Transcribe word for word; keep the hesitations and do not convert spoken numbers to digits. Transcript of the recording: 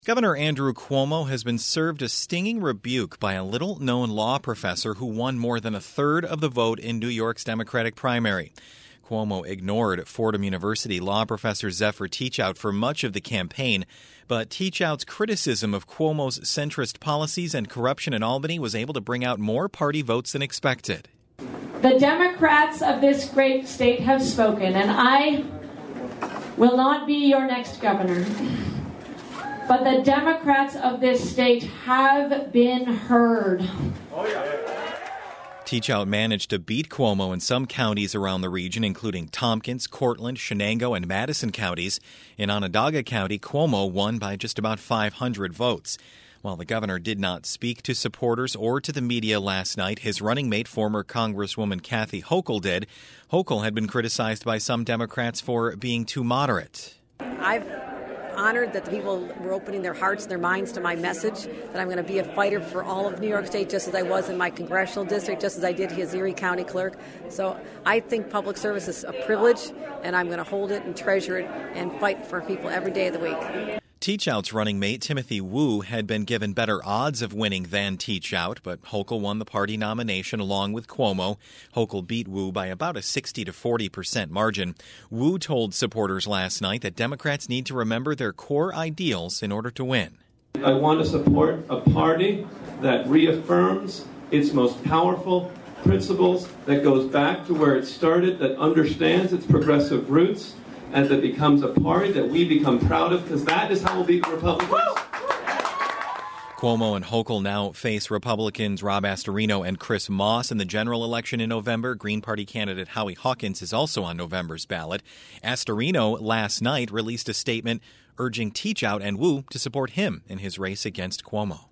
Governor Andrew Cuomo has been served a stinging rebuke by a little-known law professor who won more than a third of the vote in New York's Democratic primary. Cuomo ignored Fordham University law professor Zephyr Teachout for much of the campaign, but Teachout's criticism of Cuomo's centrist policies and corruption in Albany was able to bring out more party votes than expected. The Democrats of this great state have spoken, and I will not be your next governor. But the Democrats of this state have been heard. Oh, yeah. Teachout managed to beat Cuomo in some counties around the region, including Tompkins, Cortland, Shenango, and Madison counties. In Onondaga County, Cuomo won by just about five hundred votes. While the governor did not speak to supporters or to the media last night, his running mate, former Congresswoman Kathy Hochul, did. Hochul had been criticized by some Democrats for being too moderate. I've honored that the people were opening their hearts and their minds to my message, that I'm going to be a fighter for all of New York State, just as I was in my congressional district, just as I did as Erie County Clerk. So I think public service is a privilege, and I'm going to hold it and treasure it and fight for people every day of the week. Teachout's running mate, Timothy Wu, had been given better odds of winning than Teachout, but Hochul won the party nomination along with Cuomo. Hochul beat Wu by about a sixty to forty percent margin. Wu told supporters last night that Democrats need to remember their core ideals in order to win. I want to support a party that reaffirms its most powerful principles, that goes back to where it started, that understands its progressive roots, and that becomes a party that we become proud of, because that is how we'll beat the Republicans. Cuomo and Hochul now face Republicans Rob Astorino and Chris Moss in the general election in November. Green Party candidate Howie Hawkins is also on November's ballot. Astorino last night released a statement urging Teachout and Wu to support him in his race against Cuomo.